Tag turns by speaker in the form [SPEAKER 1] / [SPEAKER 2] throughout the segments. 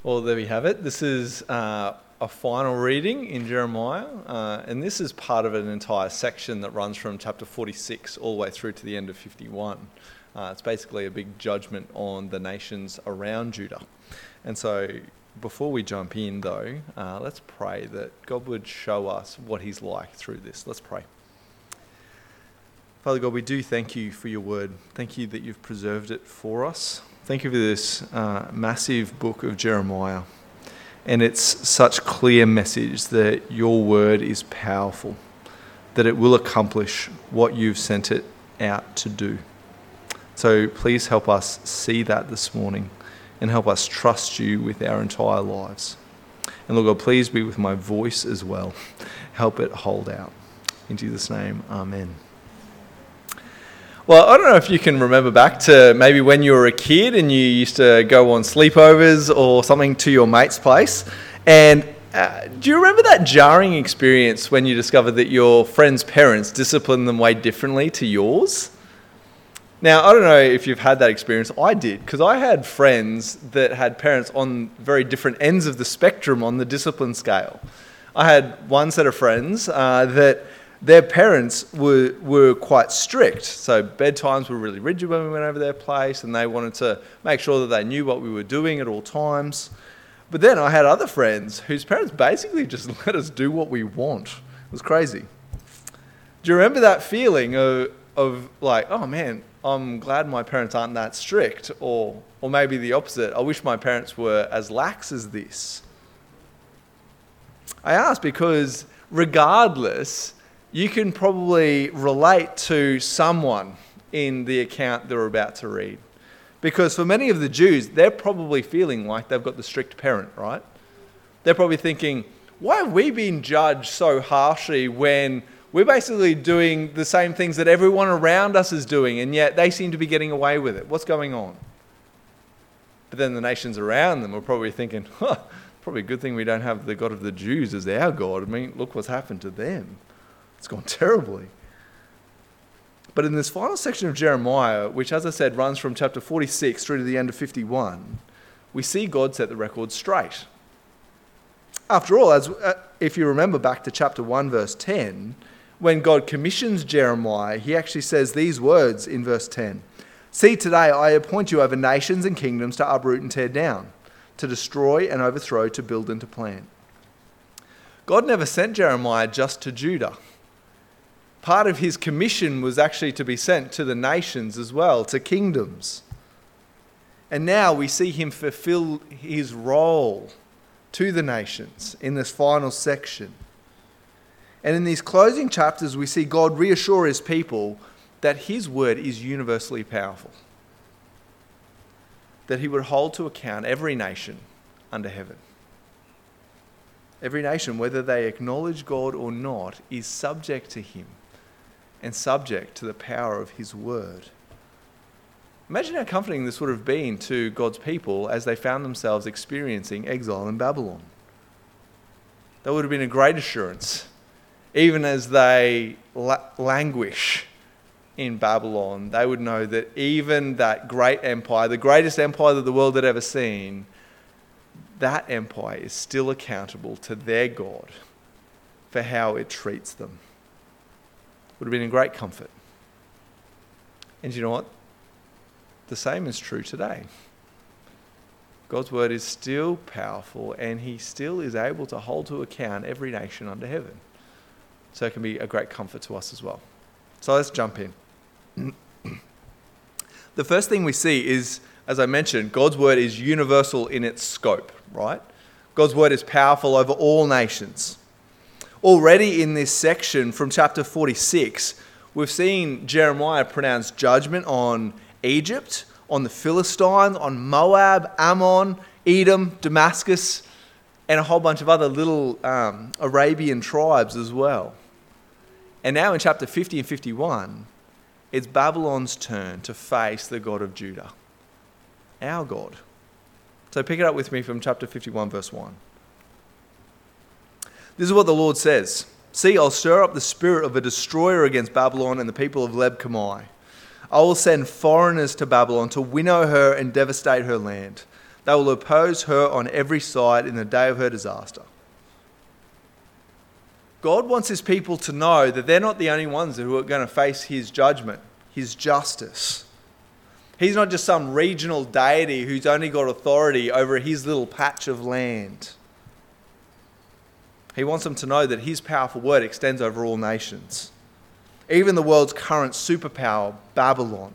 [SPEAKER 1] Well, there we have it. This is a final reading in Jeremiah, and this is part of an entire section that runs from chapter 46 all the way through to the end of 51. It's basically a big judgment on the nations around Judah. And so before we jump in, though, let's pray that God would show us what he's like through this. Let's pray. Father God, we do thank you for your word. Thank you that you've preserved it for us. Thank you for this massive book of Jeremiah. And it's such clear message that your word is powerful, that it will accomplish what you've sent it out to do. So please help us see that this morning and help us trust you with our entire lives. And Lord God, please be with my voice as well. Help it hold out. In Jesus' name, amen. Well, I don't know if you can remember back to maybe when you were a kid and you used to go on sleepovers or something to your mate's place. And do you remember that jarring experience when you discovered that your friend's parents disciplined them way differently to yours? Now, I don't know if you've had that experience. I did, because I had friends that had parents on very different ends of the spectrum on the discipline scale. I had one set of friends that their parents were quite strict. So bedtimes were really rigid when we went over their place, and they wanted to make sure that they knew what we were doing at all times. But then I had other friends whose parents basically just let us do what we want. It was crazy. Do you remember that feeling of like, oh man, I'm glad my parents aren't that strict, or maybe the opposite, I wish my parents were as lax as this? I ask because regardless, you can probably relate to someone in the account that we're about to read. Because for many of the Jews, they're probably feeling like they've got the strict parent, right? They're probably thinking, why have we been judged so harshly when we're basically doing the same things that everyone around us is doing, and yet they seem to be getting away with it? What's going on? But then the nations around them are probably thinking, probably a good thing we don't have the God of the Jews as our God. I mean, look what's happened to them. It's gone terribly. But in this final section of Jeremiah, which, as I said, runs from chapter 46 through to the end of 51, we see God set the record straight. After all, if you remember back to chapter 1, verse 10, when God commissions Jeremiah, he actually says these words in verse 10. See, today I appoint you over nations and kingdoms to uproot and tear down, to destroy and overthrow, to build and to plant. God never sent Jeremiah just to Judah. Part of his commission was actually to be sent to the nations as well, to kingdoms. And now we see him fulfill his role to the nations in this final section. And in these closing chapters, we see God reassure his people that his word is universally powerful, that he would hold to account every nation under heaven. Every nation, whether they acknowledge God or not, is subject to him and subject to the power of his word. Imagine how comforting this would have been to God's people as they found themselves experiencing exile in Babylon. That would have been a great assurance, even as they languish in Babylon. They would know that even that great empire, the greatest empire that the world had ever seen, that empire is still accountable to their God for how it treats them. Would have been a great comfort. And you know what? The same is true today. God's word is still powerful, and he still is able to hold to account every nation under heaven. So it can be a great comfort to us as well. So let's jump in. The first thing we see is, as I mentioned, God's word is universal in its scope, right? God's word is powerful over all nations. Already in this section from chapter 46, we've seen Jeremiah pronounce judgment on Egypt, on the Philistines, on Moab, Ammon, Edom, Damascus, and a whole bunch of other little Arabian tribes as well. And now in chapter 50 and 51, it's Babylon's turn to face the God of Judah, our God. So pick it up with me from chapter 51, verse 1. This is what the Lord says. See, I'll stir up the spirit of a destroyer against Babylon and the people of Leb-Kamai. I will send foreigners to Babylon to winnow her and devastate her land. They will oppose her on every side in the day of her disaster. God wants his people to know that they're not the only ones who are going to face his judgment, his justice. He's not just some regional deity who's only got authority over his little patch of land. He wants them to know that his powerful word extends over all nations. Even the world's current superpower, Babylon,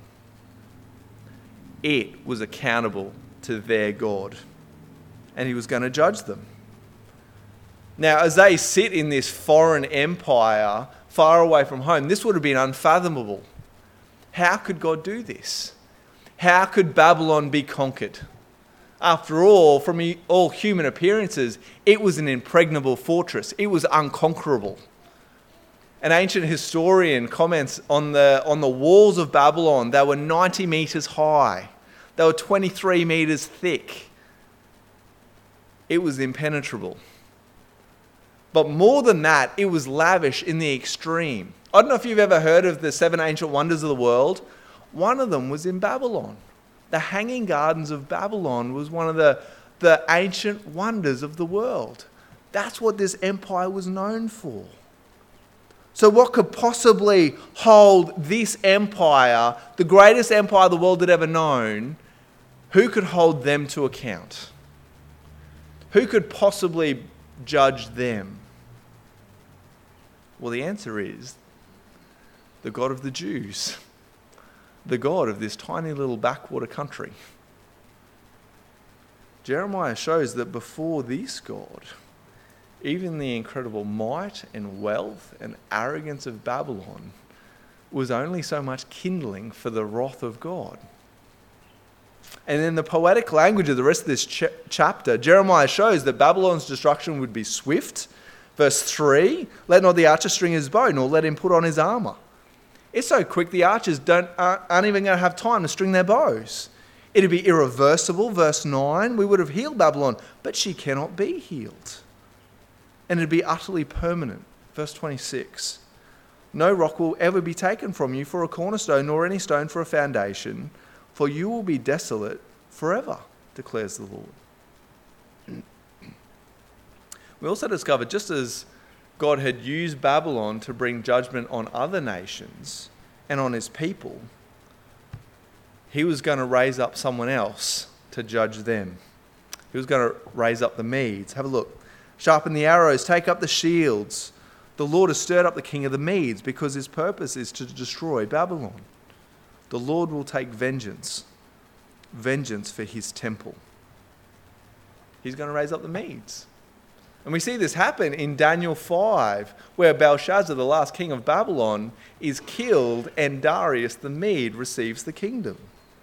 [SPEAKER 1] it was accountable to their God, and he was going to judge them. Now, as they sit in this foreign empire far away from home, this would have been unfathomable. How could God do this? How could Babylon be conquered? After all, from all human appearances, it was an impregnable fortress. It was unconquerable. An ancient historian comments on the walls of Babylon, they were 90 meters high. They were 23 meters thick. It was impenetrable. But more than that, it was lavish in the extreme. I don't know if you've ever heard of the 7 ancient wonders of the world. One of them was in Babylon. The Hanging Gardens of Babylon was one of the ancient wonders of the world. That's what this empire was known for. So what could possibly hold this empire, the greatest empire the world had ever known, who could hold them to account? Who could possibly judge them? Well, the answer is the God of the Jews, the God of this tiny little backwater country. Jeremiah shows that before this God, even the incredible might and wealth and arrogance of Babylon was only so much kindling for the wrath of God. And in the poetic language of the rest of this chapter, Jeremiah shows that Babylon's destruction would be swift. Verse 3, let not the archer string his bow, nor let him put on his armour. It's so quick the archers aren't even going to have time to string their bows. It'd be irreversible. Verse 9, we would have healed Babylon, but she cannot be healed. And it'd be utterly permanent. Verse 26, no rock will ever be taken from you for a cornerstone, nor any stone for a foundation, for you will be desolate forever, declares the Lord. We also discovered, just as God had used Babylon to bring judgment on other nations and on his people, he was going to raise up someone else to judge them. He was going to raise up the Medes. Have a look. Sharpen the arrows, take up the shields. The Lord has stirred up the king of the Medes because his purpose is to destroy Babylon. The Lord will take vengeance for his temple. He's going to raise up the Medes. And we see this happen in Daniel 5, where Belshazzar, the last king of Babylon, is killed and Darius the Mede receives the kingdom.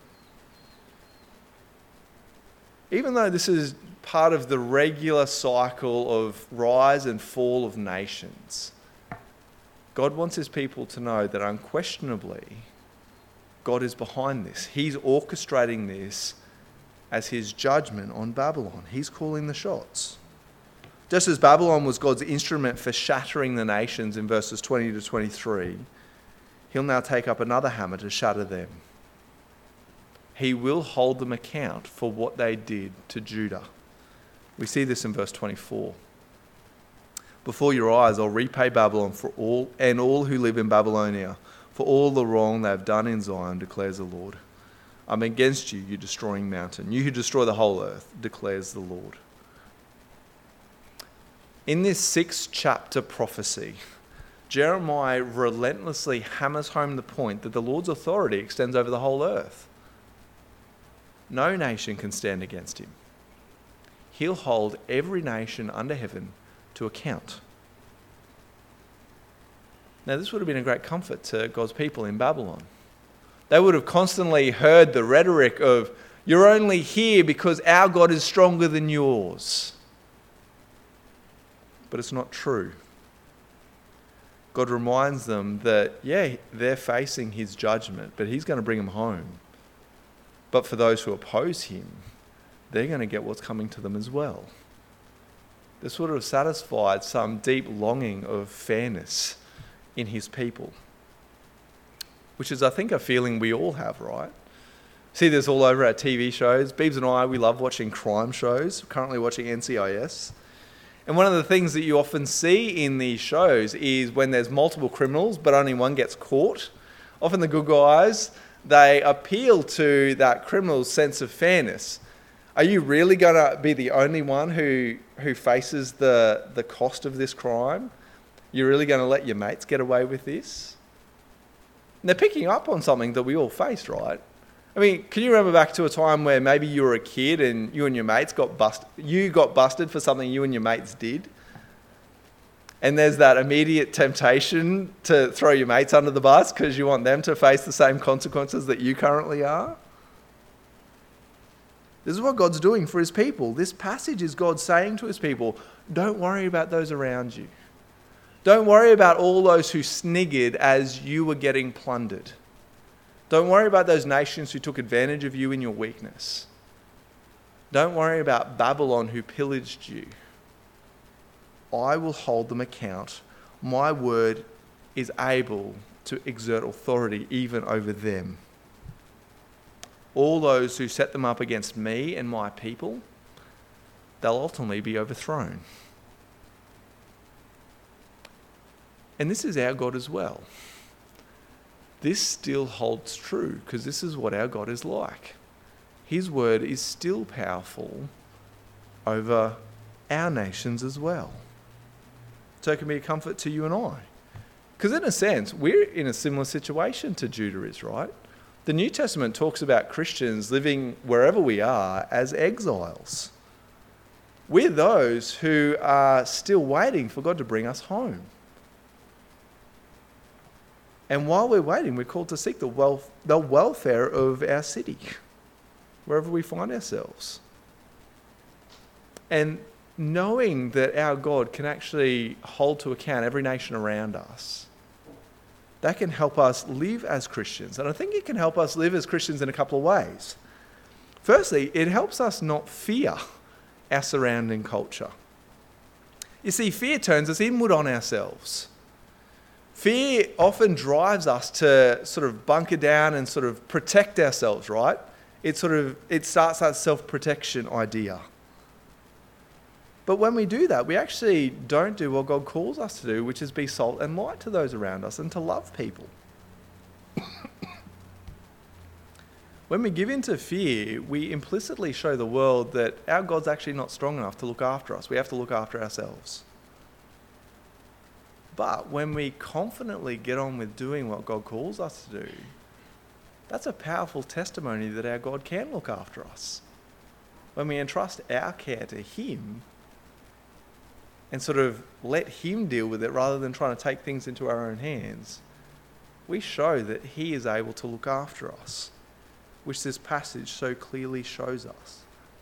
[SPEAKER 1] Even though this is part of the regular cycle of rise and fall of nations, God wants his people to know that unquestionably God is behind this. He's orchestrating this as his judgment on Babylon. He's calling the shots. Just as Babylon was God's instrument for shattering the nations in verses 20 to 23, he'll now take up another hammer to shatter them. He will hold them account for what they did to Judah. We see this in verse 24. Before your eyes, I'll repay Babylon for all who live in Babylonia, for all the wrong they have done in Zion, declares the Lord. I'm against you, you destroying mountain, you who destroy the whole earth, declares the Lord. In this 6th chapter prophecy, Jeremiah relentlessly hammers home the point that the Lord's authority extends over the whole earth. No nation can stand against him. He'll hold every nation under heaven to account. Now, this would have been a great comfort to God's people in Babylon. They would have constantly heard the rhetoric of, you're only here because our God is stronger than yours. But it's not true. God reminds them that, yeah, they're facing his judgment, but he's going to bring them home. But for those who oppose him, they're going to get what's coming to them as well. This would have satisfied some deep longing of fairness in his people, which is, I think, a feeling we all have, right? See this all over our TV shows. Beebs and I, we love watching crime shows. We're currently watching NCIS. And one of the things that you often see in these shows is when there's multiple criminals, but only one gets caught. Often the good guys, they appeal to that criminal's sense of fairness. Are you really going to be the only one who faces the cost of this crime? You're really going to let your mates get away with this? And they're picking up on something that we all face, right? I mean, can you remember back to a time where maybe you were a kid and you and your mates got busted? You got busted for something you and your mates did. And there's that immediate temptation to throw your mates under the bus because you want them to face the same consequences that you currently are. This is what God's doing for his people. This passage is God saying to his people, don't worry about those around you. Don't worry about all those who sniggered as you were getting plundered. Don't worry about those nations who took advantage of you in your weakness. Don't worry about Babylon who pillaged you. I will hold them account. My word is able to exert authority even over them. All those who set them up against me and my people, they'll ultimately be overthrown. And this is our God as well. This still holds true because this is what our God is like. His word is still powerful over our nations as well. So it can be a comfort to you and I. Because in a sense, we're in a similar situation to Judah is, right? The New Testament talks about Christians living wherever we are as exiles. We're those who are still waiting for God to bring us home. And while we're waiting, we're called to seek the welfare of our city, wherever we find ourselves. And knowing that our God can actually hold to account every nation around us, that can help us live as Christians. And I think it can help us live as Christians in a couple of ways. Firstly, it helps us not fear our surrounding culture. You see, fear turns us inward on ourselves. Fear often drives us to sort of bunker down and sort of protect ourselves, right? It starts that self-protection idea. But when we do that, we actually don't do what God calls us to do, which is be salt and light to those around us and to love people. When we give in to fear, we implicitly show the world that our God's actually not strong enough to look after us. We have to look after ourselves. But when we confidently get on with doing what God calls us to do, that's a powerful testimony that our God can look after us. When we entrust our care to him and sort of let him deal with it rather than trying to take things into our own hands, we show that he is able to look after us, which this passage so clearly shows us.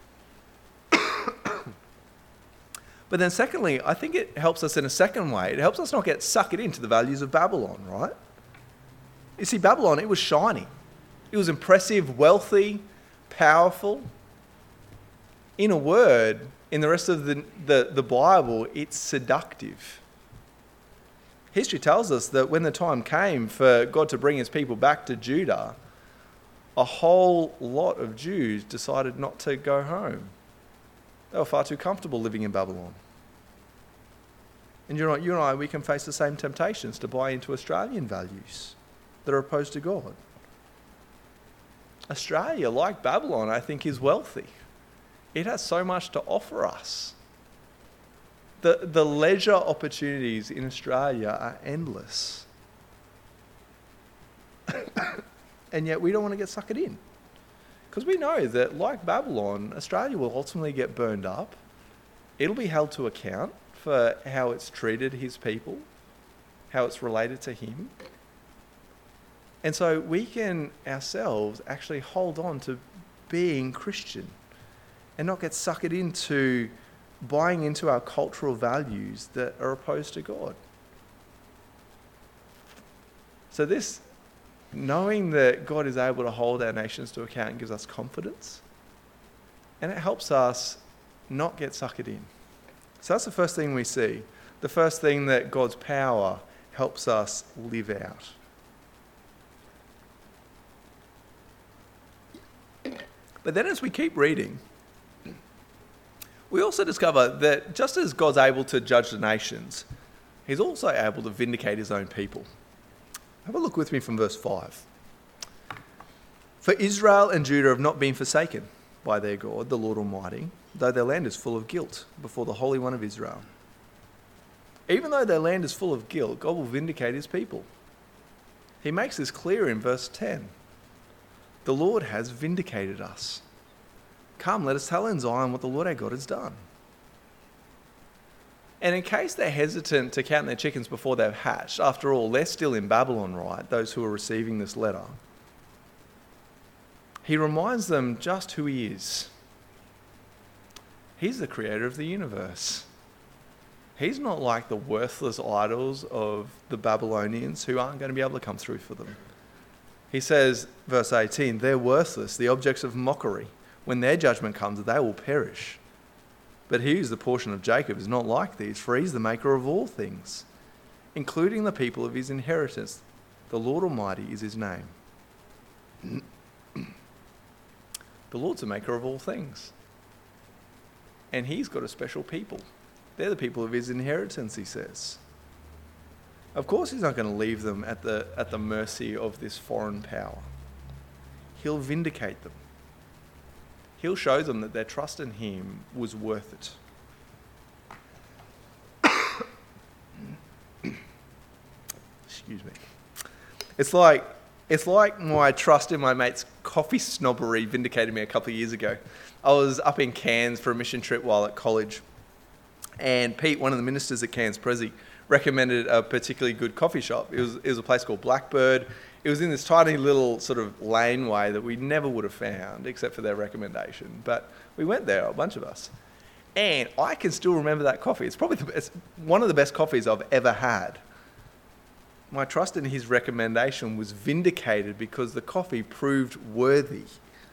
[SPEAKER 1] But then secondly, I think it helps us in a second way. It helps us not get suckered into the values of Babylon, right? You see, Babylon, it was shiny. It was impressive, wealthy, powerful. In a word, in the rest of the Bible, it's seductive. History tells us that when the time came for God to bring his people back to Judah, a whole lot of Jews decided not to go home. They were far too comfortable living in Babylon. And you and I, we can face the same temptations to buy into Australian values that are opposed to God. Australia, like Babylon, I think is wealthy. It has so much to offer us. The leisure opportunities in Australia are endless. And yet we don't want to get suckered in. Because we know that, like Babylon, Australia will ultimately get burned up. It'll be held to account for how it's treated his people, how it's related to him. And so we can ourselves actually hold on to being Christian and not get suckered into buying into our cultural values that are opposed to God. So this, knowing that God is able to hold our nations to account, gives us confidence, and it helps us not get suckered in. So that's the first thing we see. The first thing that God's power helps us live out. But then as we keep reading, we also discover that just as God's able to judge the nations, he's also able to vindicate his own people. Have a look with me from verse 5. For Israel and Judah have not been forsaken by their God, the Lord Almighty, though their land is full of guilt before the Holy One of Israel. Even though their land is full of guilt, God will vindicate his people. He makes this clear in verse 10. The Lord has vindicated us. Come, let us tell in Zion what the Lord our God has done. And in case they're hesitant to count their chickens before they've hatched, after all, they're still in Babylon, right? Those who are receiving this letter. He reminds them just who he is. He's the creator of the universe. He's not like the worthless idols of the Babylonians who aren't going to be able to come through for them. He says, verse 18, they're worthless, the objects of mockery. When their judgment comes, they will perish. But he who's the portion of Jacob is not like these, for he's the maker of all things, including the people of his inheritance. The Lord Almighty is his name. The Lord's the maker of all things. And he's got a special people. They're the people of his inheritance, he says. Of course he's not going to leave them at the mercy of this foreign power. He'll vindicate them. He'll show them that their trust in him was worth it. Excuse me. It's like my trust in my mate's coffee snobbery vindicated me a couple of years ago. I was up in Cairns for a mission trip while at college, and Pete, one of the ministers at Cairns Prezi, recommended a particularly good coffee shop. It was a place called Blackbird. It was in this tiny little sort of laneway that we never would have found except for their recommendation. But we went there, a bunch of us. And I can still remember that coffee. It's probably one of the best coffees I've ever had. My trust in his recommendation was vindicated because the coffee proved worthy.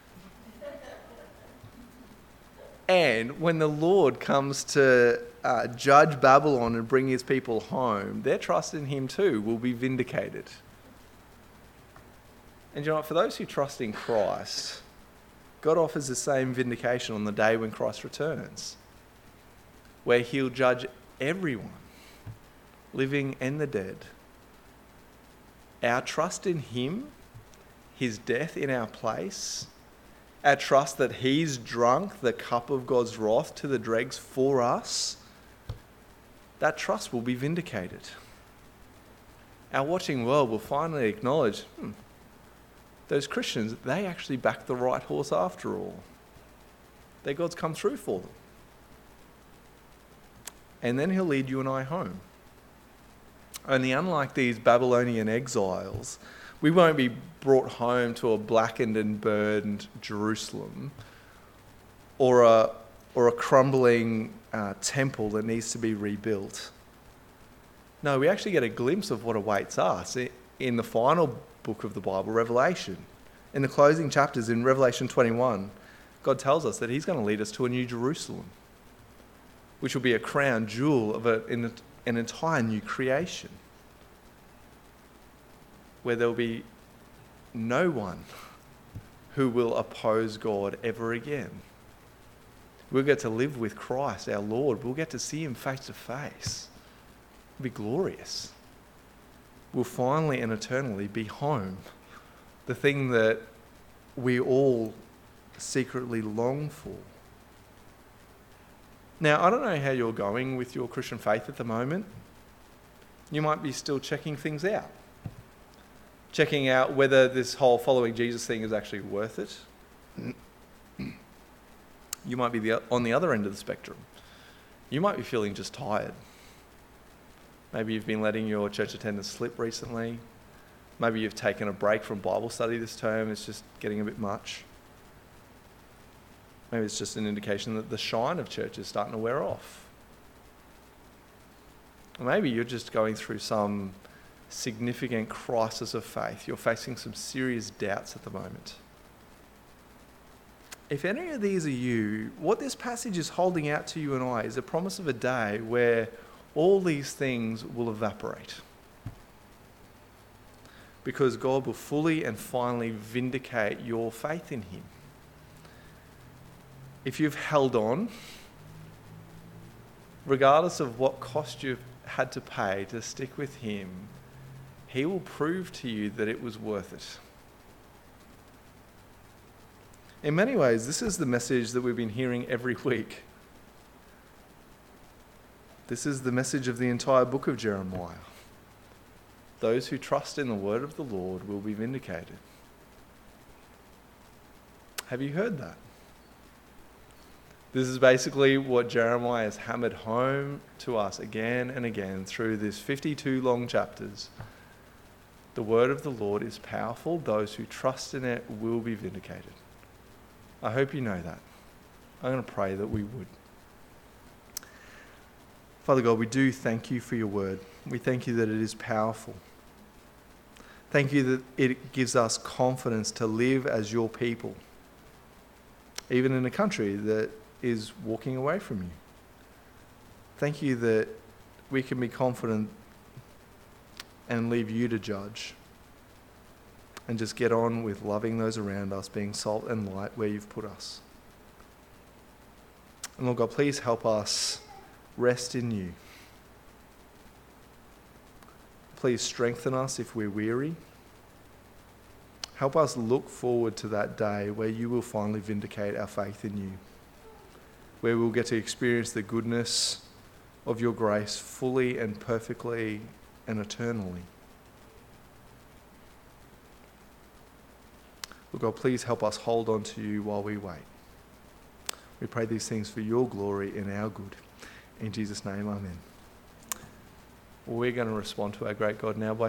[SPEAKER 1] And when the Lord comes to judge Babylon and bring his people home, their trust in him too will be vindicated. And you know what? For those who trust in Christ, God offers the same vindication on the day when Christ returns, where he'll judge everyone, living and the dead. Our trust in him, his death in our place, our trust that he's drunk the cup of God's wrath to the dregs for us, that trust will be vindicated. Our watching world will finally acknowledge, those Christians, they actually backed the right horse after all. Their God's come through for them. And then he'll lead you and I home. Only unlike these Babylonian exiles, we won't be brought home to a blackened and burned Jerusalem or a crumbling temple that needs to be rebuilt. No, we actually get a glimpse of what awaits us in the final book of the Bible, Revelation. In the closing chapters in Revelation 21, God tells us that he's going to lead us to a new Jerusalem, which will be a crown jewel of an entire new creation, where there will be no one who will oppose God ever again. We'll get to live with Christ, our Lord. We'll get to see him face to face. It'll be glorious. We'll finally and eternally be home, the thing that we all secretly long for. Now, I don't know how you're going with your Christian faith at the moment. You might be still checking things out. Checking out whether this whole following Jesus thing is actually worth it. You might be on the other end of the spectrum. You might be feeling just tired. Maybe you've been letting your church attendance slip recently. Maybe you've taken a break from Bible study this term. It's just getting a bit much. Maybe it's just an indication that the shine of church is starting to wear off. Or maybe you're just going through some significant crisis of faith. You're facing some serious doubts at the moment. If any of these are you, what this passage is holding out to you and I is a promise of a day where all these things will evaporate, because God will fully and finally vindicate your faith in him. if you've held on, regardless of what cost you've had to pay to stick with him, he will prove to you that it was worth it. In many ways, this is the message that we've been hearing every week. This is the message of the entire book of Jeremiah. Those who trust in the word of the Lord will be vindicated. Have you heard that? This is basically what Jeremiah has hammered home to us again and again through these 52 long chapters. The word of the Lord is powerful. Those who trust in it will be vindicated. I hope you know that. I'm going to pray that we would. Father God, we do thank you for your word. We thank you that it is powerful. Thank you that it gives us confidence to live as your people, even in a country that is walking away from you. Thank you that we can be confident and leave you to judge and just get on with loving those around us, being salt and light where you've put us. And Lord God, please help us rest in you. Please strengthen us if we're weary. Help us look forward to that day where you will finally vindicate our faith in you, where we'll get to experience the goodness of your grace fully and perfectly and eternally. Lord God, please help us hold on to you while we wait. We pray these things for your glory and our good. In Jesus' name, amen. We're going to respond to our great God now by